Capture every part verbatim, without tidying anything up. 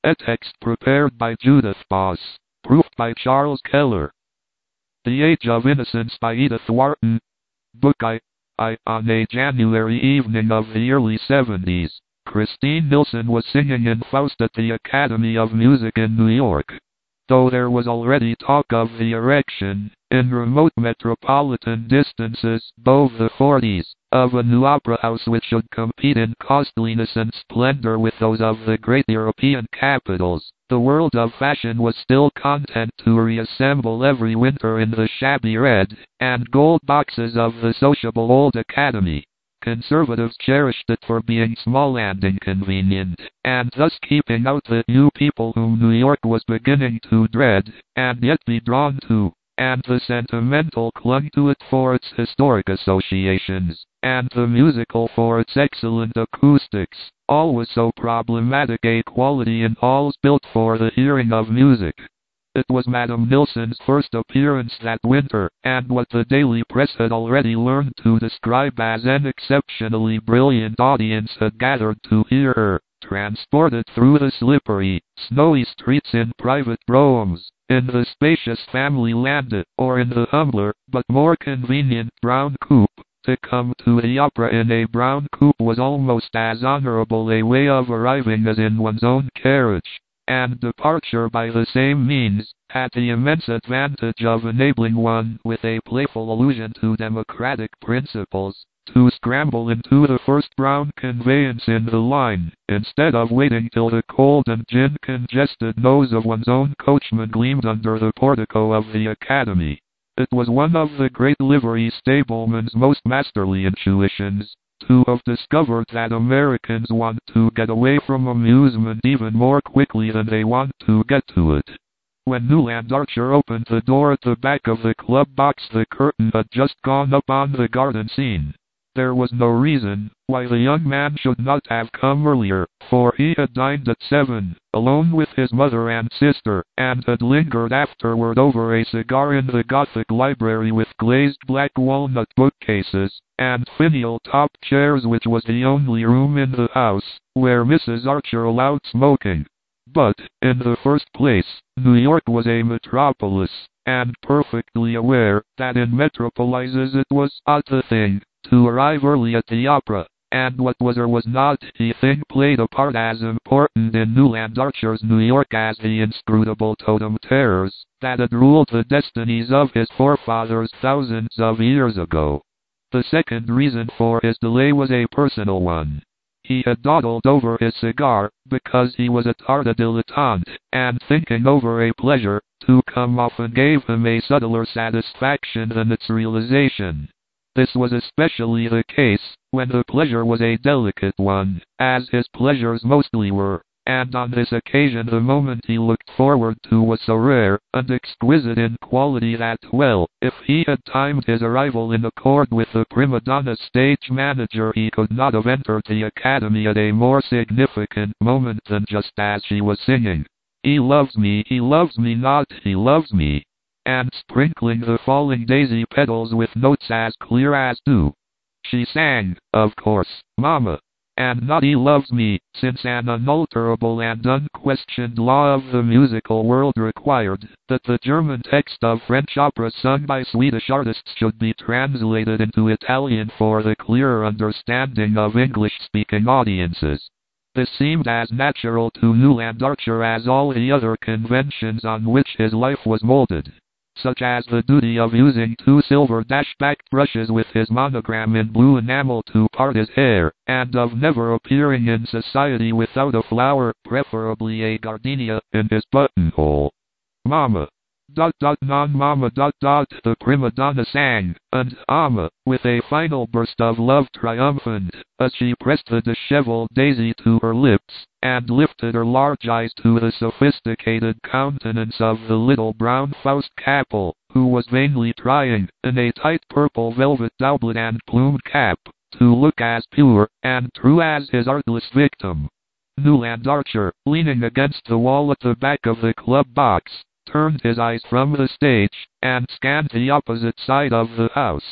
A text prepared by Judith Boss. Proofed by Charles Keller. The Age of Innocence by Edith Wharton. Book I. I. On a January evening of the early seventies, Christine Nilsson was singing in Faust at the Academy of Music in New York. Though there was already talk of the erection, in remote metropolitan distances, above the forties, of a new opera house which should compete in costliness and splendor with those of the great European capitals, the world of fashion was still content to reassemble every winter in the shabby red and gold boxes of the sociable old Academy. Conservatives cherished it for being small and inconvenient, and thus keeping out the new people whom New York was beginning to dread, and yet be drawn to, and the sentimental clung to it for its historic associations, and the musical for its excellent acoustics, always so problematic a quality in halls built for the hearing of music. It was Madame Nilsson's first appearance that winter, and what the daily press had already learned to describe as an exceptionally brilliant audience had gathered to hear her, transported through the slippery, snowy streets in private broughams, in the spacious family landau, or in the humbler, but more convenient brown coupe. To come to the opera in a brown coupe was almost as honorable a way of arriving as in one's own carriage. And departure by the same means had the immense advantage of enabling one, with a playful allusion to democratic principles, to scramble into the first brown conveyance in the line, instead of waiting till the cold and gin-congested nose of one's own coachman gleamed under the portico of the Academy. It was one of the great livery stableman's most masterly intuitions, to have discovered that Americans want to get away from amusement even more quickly than they want to get to it. When Newland Archer opened the door at the back of the club box, the curtain had just gone up on the garden scene. There was no reason why the young man should not have come earlier, for he had dined at seven, alone with his mother and sister, and had lingered afterward over a cigar in the Gothic library with glazed black walnut bookcases, and finial-top chairs, which was the only room in the house where Missus Archer allowed smoking. But, in the first place, New York was a metropolis, and perfectly aware that in metropolises it was a thing to arrive early at the opera, and what was or was not the thing played a part as important in Newland Archer's New York as the inscrutable totem terrors that had ruled the destinies of his forefathers thousands of years ago. The second reason for his delay was a personal one. He had dawdled over his cigar, because he was at heart a dilettante, and thinking over a pleasure to come often gave him a subtler satisfaction than its realization. This was especially the case when the pleasure was a delicate one, as his pleasures mostly were, and on this occasion the moment he looked forward to was so rare and exquisite in quality that, well, if he had timed his arrival in accord with the prima donna stage manager, he could not have entered the Academy at a more significant moment than just as she was singing, "He loves me, he loves me not, he loves me," and sprinkling the falling daisy petals with notes as clear as dew. She sang, of course, "Mama," and not "He loves me," since an unalterable and unquestioned law of the musical world required that the German text of French opera sung by Swedish artists should be translated into Italian for the clearer understanding of English-speaking audiences. This seemed as natural to Newland Archer as all the other conventions on which his life was molded, such as the duty of using two silver dash-backed brushes with his monogram in blue enamel to part his hair, and of never appearing in society without a flower, preferably a gardenia, in his buttonhole. "Mama, dot dot non-mama dot dot," the prima donna sang, and "Ama," with a final burst of love triumphant, as she pressed the disheveled daisy to her lips, and lifted her large eyes to the sophisticated countenance of the little brown Faust Capel, who was vainly trying, in a tight purple velvet doublet and plumed cap, to look as pure and true as his artless victim. Newland Archer, leaning against the wall at the back of the club box, turned his eyes from the stage, and scanned the opposite side of the house.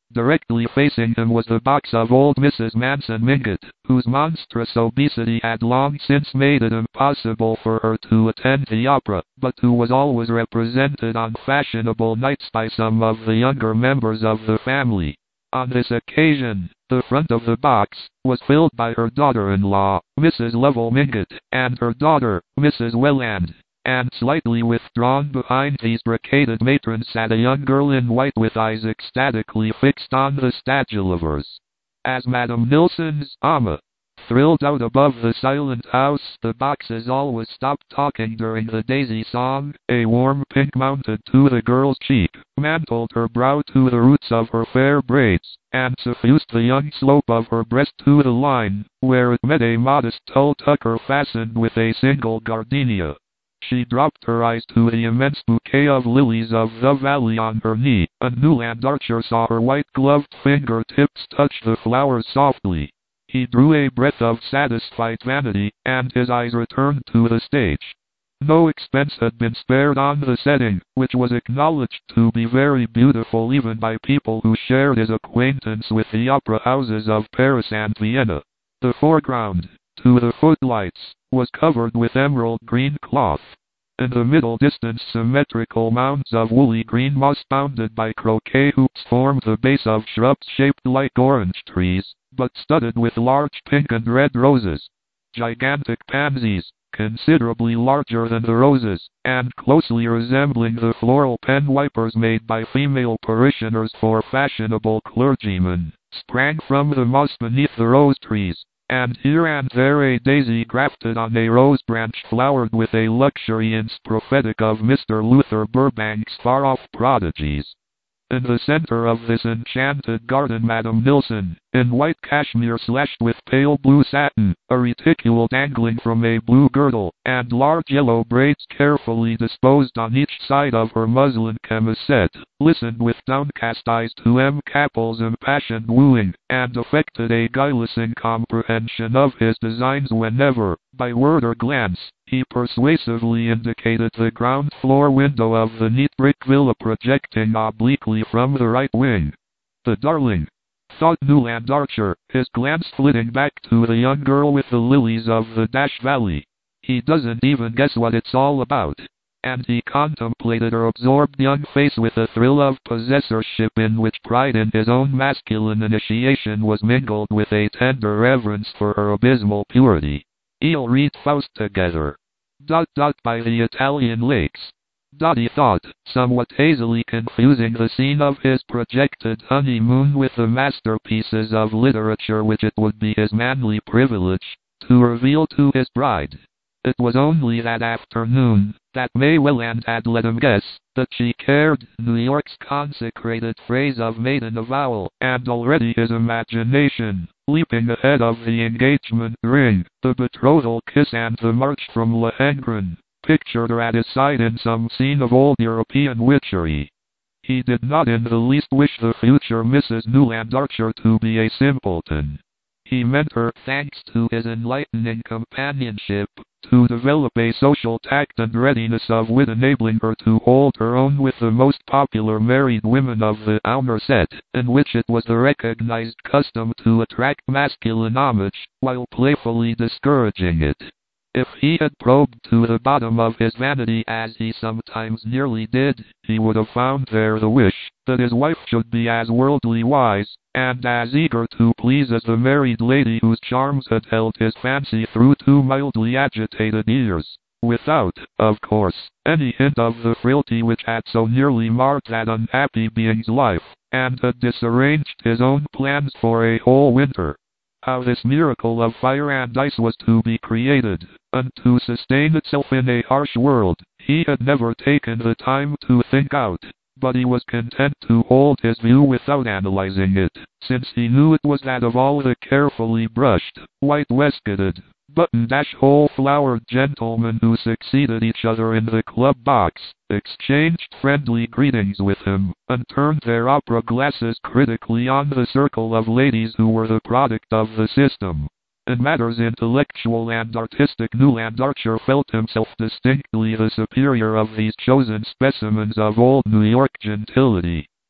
Directly facing him was the box of old Missus Manson Mingott, whose monstrous obesity had long since made it impossible for her to attend the opera, but who was always represented on fashionable nights by some of the younger members of the family. On this occasion, the front of the box was filled by her daughter-in-law, Missus Lovell Mingott, and her daughter, Missus Welland. And slightly withdrawn behind these brocaded matrons sat a young girl in white with eyes ecstatically fixed on the statulovers. As Madame Nilsson's Amma thrilled out above the silent house, the boxes always stopped talking during the Daisy song. A warm pink mounted to the girl's cheek, mantled her brow to the roots of her fair braids, and suffused the young slope of her breast to the line, where it met a modest tulle tucker fastened with a single gardenia. She dropped her eyes to the immense bouquet of lilies of the valley on her knee, and Newland Archer saw her white-gloved finger-tips touch the flowers softly. He drew a breath of satisfied vanity, and his eyes returned to the stage. No expense had been spared on the setting, which was acknowledged to be very beautiful even by people who shared his acquaintance with the opera houses of Paris and Vienna. The foreground, to the footlights, was covered with emerald green cloth. In the middle distance, symmetrical mounds of woolly green moss bounded by croquet hoops formed the base of shrubs shaped like orange trees, but studded with large pink and red roses. Gigantic pansies, considerably larger than the roses, and closely resembling the floral pen wipers made by female parishioners for fashionable clergymen, sprang from the moss beneath the rose trees. And here and there a daisy grafted on a rose branch flowered with a luxuriance prophetic of Mister Luther Burbank's far-off prodigies. In the center of this enchanted garden, Madame Nilsson, in white cashmere slashed with pale blue satin, a reticule dangling from a blue girdle, and large yellow braids carefully disposed on each side of her muslin chemisette, listened with downcast eyes to M. Capel's impassioned wooing, and affected a guileless incomprehension of his designs whenever, by word or glance, he persuasively indicated the ground floor window of the neat brick villa projecting obliquely from the right wing. The darling, thought Newland Archer, his glance flitting back to the young girl with the lilies of the Dash Valley. He doesn't even guess what it's all about. And he contemplated her absorbed young face with a thrill of possessorship in which pride in his own masculine initiation was mingled with a tender reverence for her abysmal purity. He'll read Faust together. Dot dot by the Italian lakes. Dot, he thought, somewhat hazily confusing the scene of his projected honeymoon with the masterpieces of literature which it would be his manly privilege to reveal to his bride. It was only that afternoon that May Welland had let him guess that she cared, New York's consecrated phrase of maiden avowal, and already his imagination, leaping ahead of the engagement ring, the betrothal kiss and the march from Lohengrin, pictured her at his side in some scene of old European witchery. He did not in the least wish the future Missus Newland Archer to be a simpleton. He meant her, thanks to his enlightening companionship, to develop a social tact and readiness of wit enabling her to hold her own with the most popular married women of the Aumer set, in which it was the recognized custom to attract masculine homage, while playfully discouraging it. If he had probed to the bottom of his vanity as he sometimes nearly did, he would have found there the wish that his wife should be as worldly wise, and as eager to please as the married lady whose charms had held his fancy through two mildly agitated years, without, of course, any hint of the frailty which had so nearly marred that unhappy being's life, and had disarranged his own plans for a whole winter. How this miracle of fire and ice was to be created, and to sustain itself in a harsh world, he had never taken the time to think out, but he was content to hold his view without analyzing it, since he knew it was that of all the carefully brushed, white-waistcoated, button-hole-flowered gentlemen who succeeded each other in the club box, exchanged friendly greetings with him, and turned their opera glasses critically on the circle of ladies who were the product of the system. In matters intellectual and artistic, Newland Archer felt himself distinctly the superior of these chosen specimens of old New York gentility.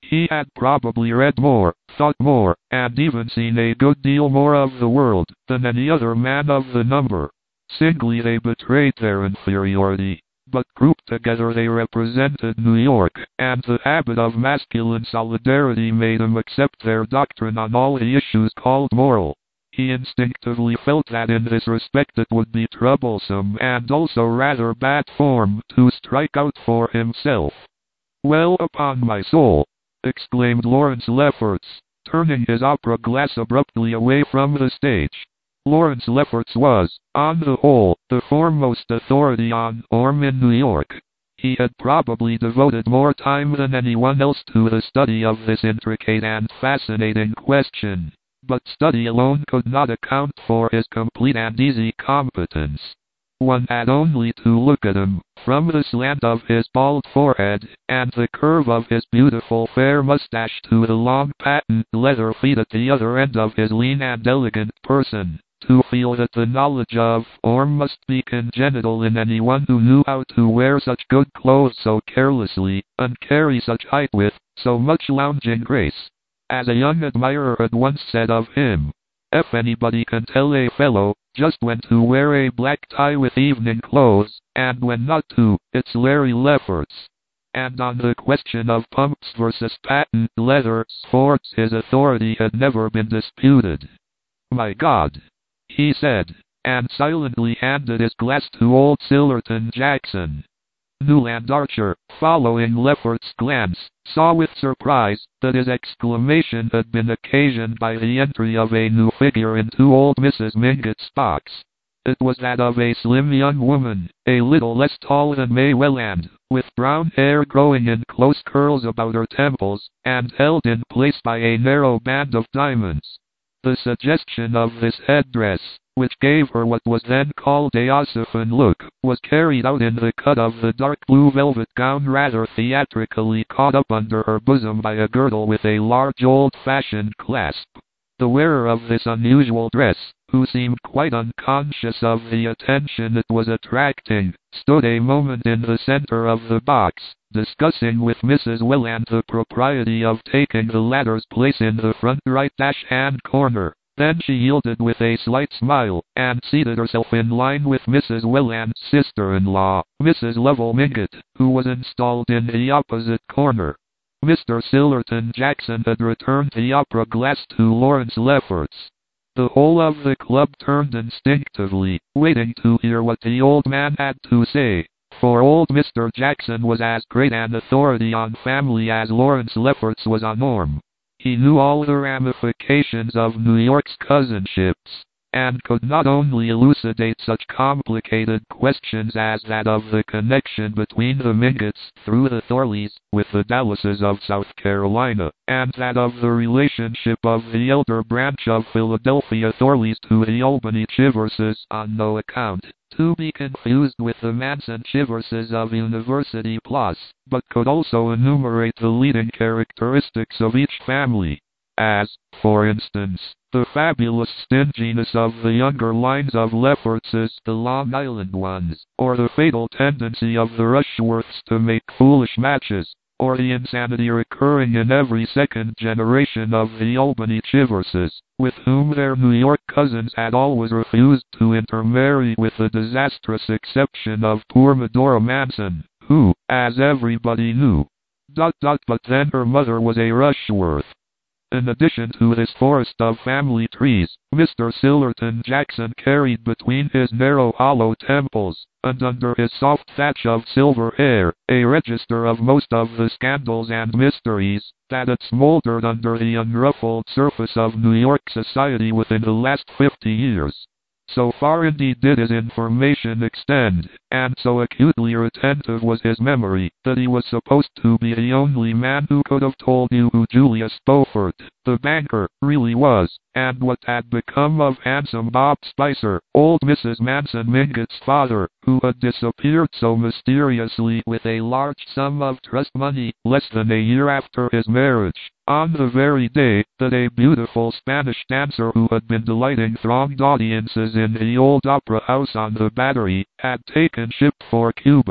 He had probably read more, thought more, and even seen a good deal more of the world than any other man of the number. Singly they betrayed their inferiority, but grouped together they represented New York, and the habit of masculine solidarity made him accept their doctrine on all the issues called moral. He instinctively felt that in this respect it would be troublesome and also rather bad form to strike out for himself. "Well, upon my soul!" exclaimed Lawrence Lefferts, turning his opera glass abruptly away from the stage. Lawrence Lefferts was, on the whole, the foremost authority on Orm in New York. He had probably devoted more time than anyone else to the study of this intricate and fascinating question. But study alone could not account for his complete and easy competence. One had only to look at him, from the slant of his bald forehead, and the curve of his beautiful fair mustache to the long patent leather feet at the other end of his lean and elegant person, to feel that the knowledge of Orm must be congenital in anyone who knew how to wear such good clothes so carelessly, and carry such height with so much lounging grace. As a young admirer had once said of him, "If anybody can tell a fellow just when to wear a black tie with evening clothes, and when not to, it's Larry Lefferts." And on the question of pumps versus patent leather sports his authority had never been disputed. "My God," he said, and silently handed his glass to old Sillerton Jackson. Newland Archer, following Lefferts' glance, saw with surprise that his exclamation had been occasioned by the entry of a new figure into old Missus Mingott's box. It was that of a slim young woman, a little less tall than May Welland, with brown hair growing in close curls about her temples, and held in place by a narrow band of diamonds. The suggestion of this headdress, which gave her what was then called a Josephine look, was carried out in the cut of the dark blue velvet gown rather theatrically caught up under her bosom by a girdle with a large old-fashioned clasp. The wearer of this unusual dress, who seemed quite unconscious of the attention it was attracting, stood a moment in the center of the box, discussing with Missus Welland the propriety of taking the latter's place in the front right-hand corner. Then she yielded with a slight smile, and seated herself in line with Missus Welland's sister-in-law, Missus Lovell Mingott, who was installed in the opposite corner. Mister Sillerton Jackson had returned the opera glass to Lawrence Lefferts. The whole of the club turned instinctively, waiting to hear what the old man had to say, for old Mister Jackson was as great an authority on family as Lawrence Lefferts was on Orm. He knew all the ramifications of New York's cousinships, and could not only elucidate such complicated questions as that of the connection between the Mingotts through the Thorleys with the Dallases of South Carolina, and that of the relationship of the elder branch of Philadelphia Thorleys to the Albany Chiverses on no account to be confused with the Manson Chiverses of University Plus, but could also enumerate the leading characteristics of each family, as, for instance, the fabulous stinginess of the younger lines of Leffertses, the Long Island ones, or the fatal tendency of the Rushworths to make foolish matches, or the insanity recurring in every second generation of the Albany Chiverses, with whom their New York cousins had always refused to intermarry, with the disastrous exception of poor Medora Manson, who, as everybody knew, dot dot but then her mother was a Rushworth. In addition to this forest of family trees, Mister Sillerton Jackson carried between his narrow hollow temples, and under his soft thatch of silver hair, a register of most of the scandals and mysteries that had smoldered under the unruffled surface of New York society within the last fifty years. So far indeed did his information extend, and so acutely retentive was his memory, that he was supposed to be the only man who could have told you who Julius Beaufort, the banker, really was, and what had become of handsome Bob Spicer, old Missus Manson Mingott's father, who had disappeared so mysteriously with a large sum of trust money less than a year after his marriage, on the very day that a beautiful Spanish dancer who had been delighting thronged audiences in the old opera house on the Battery had taken ship for Cuba.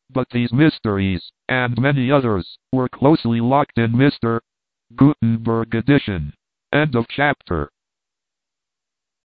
But these mysteries, and many others, were closely locked in Mister Gutenberg edition. End of chapter.